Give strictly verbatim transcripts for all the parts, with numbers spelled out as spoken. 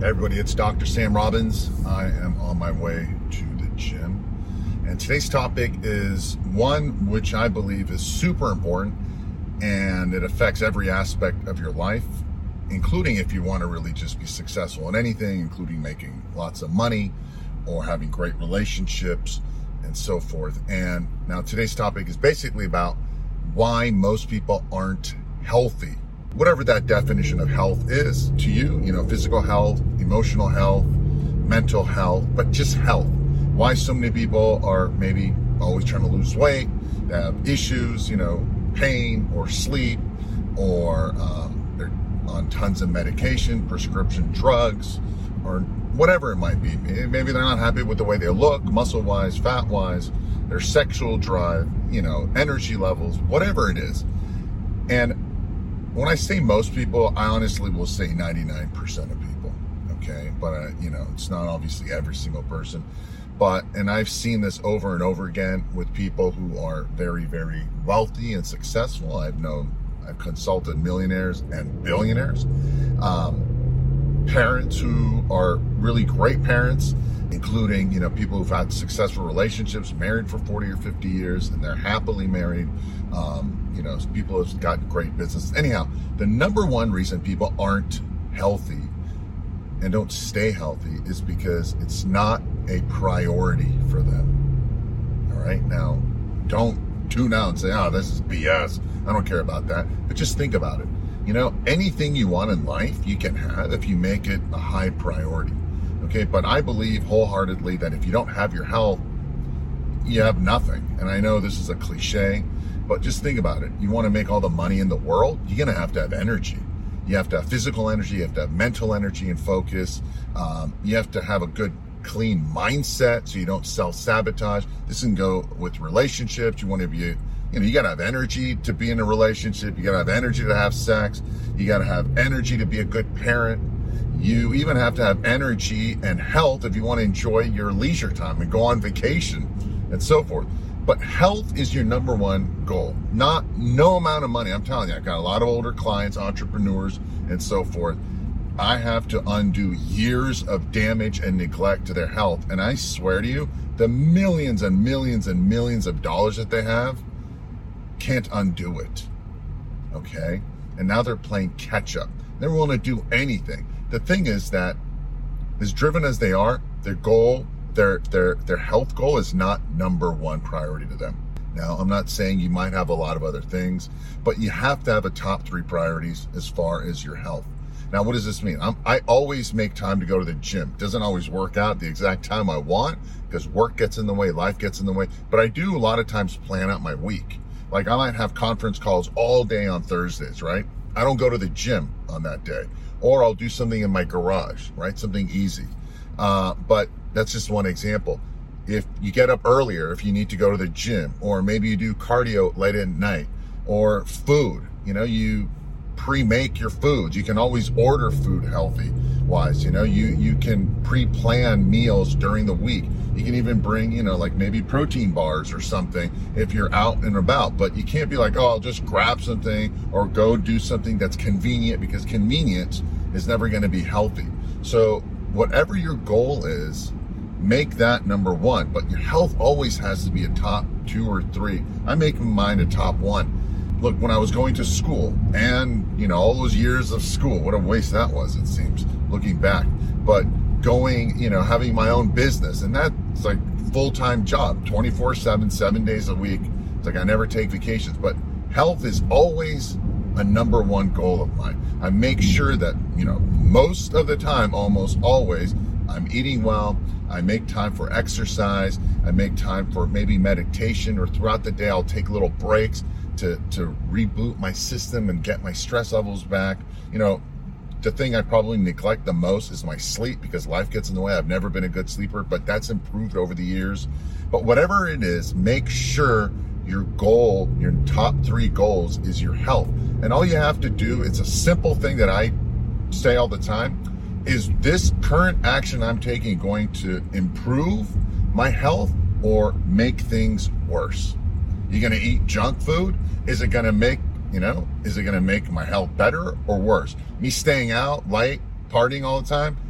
Hey everybody, it's Doctor Sam Robbins. I am on my way to the gym. And today's topic is one which I believe is super important, and it affects every aspect of your life, including if you want to really just be successful in anything, including making lots of money or having great relationships and so forth. And now today's topic is basically about why most people aren't healthy. Whatever that definition of health is to you, you know, physical health, emotional health, mental health, but just health. Why so many people are maybe always trying to lose weight, they have issues, you know, pain or sleep, or um, they're on tons of medication, prescription drugs, or whatever it might be. Maybe they're not happy with the way they look, muscle-wise, fat-wise, their sexual drive, you know, energy levels, whatever it is. And when I say most people, I honestly will say ninety-nine percent of people, okay? But, uh, you know, it's not obviously every single person. But, and I've seen this over and over again with people who are very, very wealthy and successful. I've known, I've consulted millionaires and billionaires. Um, parents who are really great parents, including, you know, people who've had successful relationships, married for forty or fifty years, and they're happily married. Um, you know, people have got great business. Anyhow, the number one reason people aren't healthy and don't stay healthy is because it's not a priority for them. All right. Now, don't tune out and say, oh, this is B S. I don't care about that. But just think about it. You know, anything you want in life, you can have if you make it a high priority. Okay. But I believe wholeheartedly that if you don't have your health, you have nothing. And I know this is a cliche, but just think about it. You want to make all the money in the world, you're going to have to have energy. You have to have physical energy. You have to have mental energy and focus. Um, you have to have a good, clean mindset so you don't self-sabotage. This can go with relationships. You want to be, you know, you got to have energy to be in a relationship. You got to have energy to have sex. You got to have energy to be a good parent. You even have to have energy and health if you want to enjoy your leisure time and go on vacation and so forth. But health is your number one goal, not no amount of money. I'm telling you, I've got a lot of older clients, entrepreneurs, and so forth. I have to undo years of damage and neglect to their health. And I swear to you, the millions and millions and millions of dollars that they have can't undo it. Okay? And now they're playing catch up. They're willing to do anything. The thing is that as driven as they are, their goal Their their their health goal is not number one priority to them. Now, I'm not saying you might have a lot of other things, but you have to have a top three priorities as far as your health. Now, what does this mean? I'm, I always make time to go to the gym. Doesn't always work out the exact time I want because work gets in the way, life gets in the way. But I do a lot of times plan out my week. Like I might have conference calls all day on Thursdays, right? I don't go to the gym on that day. Or I'll do something in my garage, right? Something easy. Uh, but that's just one example. If you get up earlier, if you need to go to the gym, or maybe you do cardio late at night, or food, you know, you pre-make your foods. You can always order food healthy wise, you know, you, you can pre-plan meals during the week. You can even bring, you know, like maybe protein bars or something if you're out and about, but you can't be like, oh, I'll just grab something or go do something that's convenient, because convenience is never going to be healthy. So whatever your goal is, make that number one, but your health always has to be a top two or three. I make mine a top one. Look, when I was going to school, and you know, all those years of school, what a waste that was, it seems, looking back. But going, you know, having my own business, and that's like full-time job, twenty-four seven, seven days a week. It's like I never take vacations, but health is always a number one goal of mine. I make sure that, you know, most of the time, almost always, I'm eating well. I make time for exercise. I make time for maybe meditation, or throughout the day, I'll take little breaks to, to reboot my system and get my stress levels back. You know, the thing I probably neglect the most is my sleep, because life gets in the way. I've never been a good sleeper, but that's improved over the years. But whatever it is, make sure your goal, your top three goals, is your health. And all you have to do, it's a simple thing that I say all the time, is this current action I'm taking going to improve my health or make things worse? You're going to eat junk food? Is it going to make, you know, is it going to make my health better or worse? Me staying out late, partying all the time,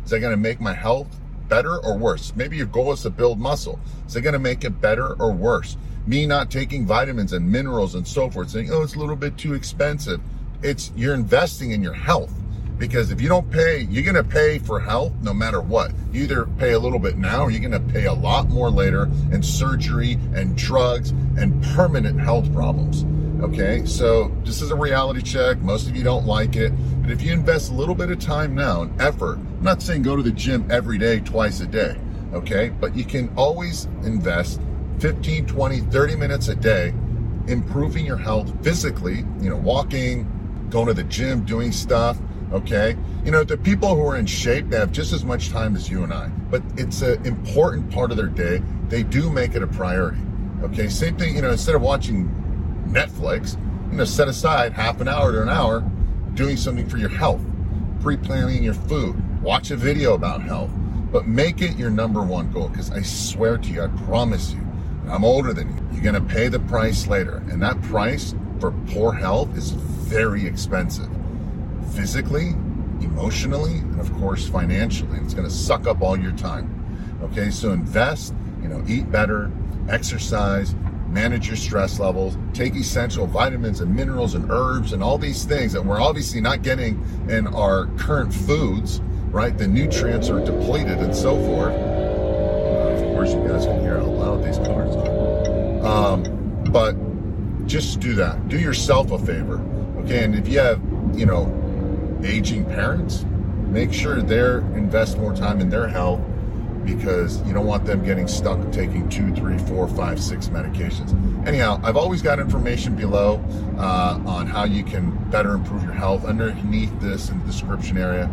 Is that going to make my health better or worse? Maybe your goal is to build muscle. Is it going to make it better or worse? Me not taking vitamins and minerals and so forth, saying, oh, it's a little bit too expensive. It's, you're investing in your health. Because if you don't pay, you're going to pay for health no matter what. You either pay a little bit now or you're going to pay a lot more later in surgery and drugs and permanent health problems. Okay, so this is a reality check. Most of you don't like it. But if you invest a little bit of time now and effort, I'm not saying go to the gym every day, twice a day. Okay, but you can always invest fifteen, twenty, thirty minutes a day improving your health physically, you know, walking, going to the gym, doing stuff. Okay, you know, the people who are in shape, they have just as much time as you and I, but it's an important part of their day. They do make it a priority. Okay, same thing, you know, instead of watching Netflix, you know, set aside half an hour to an hour doing something for your health, pre-planning your food, watch a video about health, but make it your number one goal. Because I swear to you, I promise you, I'm older than you, you're going to pay the price later. And that price for poor health is very expensive. Physically, emotionally, and of course financially. It's going to suck up all your time. Okay, so invest, you know, eat better, exercise, manage your stress levels, take essential vitamins and minerals and herbs and all these things that we're obviously not getting in our current foods, right? The nutrients are depleted and so forth. Uh, of course, you guys can hear how loud these cars are. Um, but just do that. Do yourself a favor. Okay, and if you have, you know, aging parents, make sure they're invest more time in their health, because you don't want them getting stuck taking two, three, four, five, six medications. Anyhow, I've always got information below uh, on how you can better improve your health underneath this in the description area.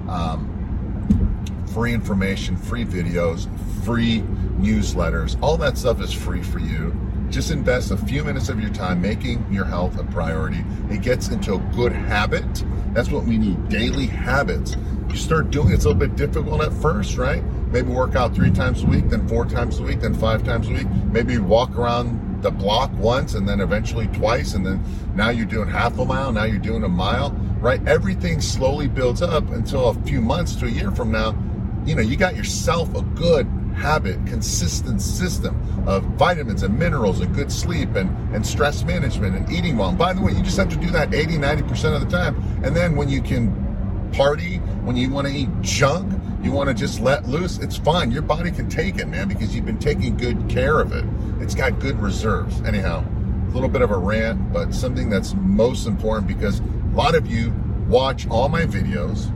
Um, free information, free videos, free newsletters, all that stuff is free for you. Just invest a few minutes of your time making your health a priority. It gets into a good habit. That's what we need, daily habits. You start doing it, it's a little bit difficult at first, right? Maybe work out three times a week, then four times a week, then five times a week. Maybe walk around the block once and then eventually twice, and then now you're doing half a mile, now you're doing a mile, right? Everything slowly builds up until a few months to a year from now, you know, you got yourself a good habit, consistent system of vitamins and minerals and good sleep and, and stress management and eating well. And by the way, you just have to do that eighty, ninety percent of the time. And then when you can party, when you want to eat junk, you want to just let loose, it's fine. Your body can take it, man, because you've been taking good care of it. It's got good reserves. Anyhow, a little bit of a rant, but something that's most important, because a lot of you watch all my videos,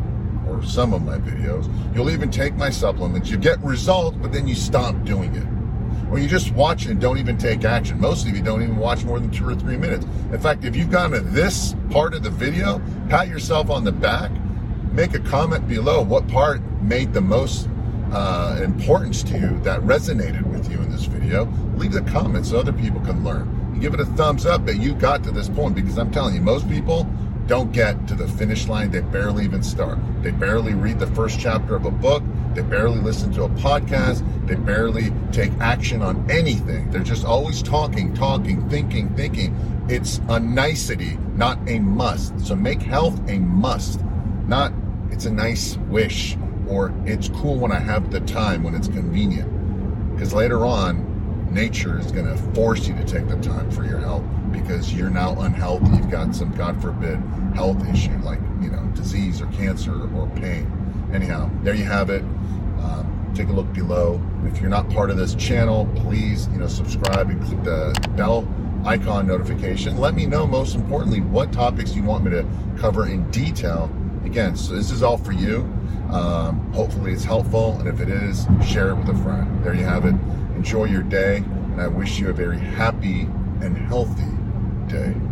or some of my videos. You'll even take my supplements. You get results, but then you stop doing it. Or you just watch it and don't even take action. Most of you don't even watch more than two or three minutes. In fact, if you've gotten to this part of the video, pat yourself on the back, make a comment below what part made the most uh, importance to you, that resonated with you in this video. Leave the comment so other people can learn. You give it a thumbs up that you got to this point, because I'm telling you, most people don't get to the finish line. They barely even start. They barely read the first chapter of a book. They barely listen to a podcast. They barely take action on anything. They're just always talking, talking, thinking, thinking. It's a nicety, not a must. So make health a must, not it's a nice wish, or it's cool when I have the time, when it's convenient. Because later on, nature is going to force you to take the time for your health, because you're now unhealthy. You've got some, God forbid, health issue like, you know, disease or cancer or pain. Anyhow, there you have it. Um, take a look below. If you're not part of this channel, please, you know, subscribe and click the bell icon notification. Let me know, most importantly, what topics you want me to cover in detail. Again, so this is all for you. Um, hopefully it's helpful, and if it is, share it with a friend. There you have it. Enjoy your day, and I wish you a very happy and healthy day.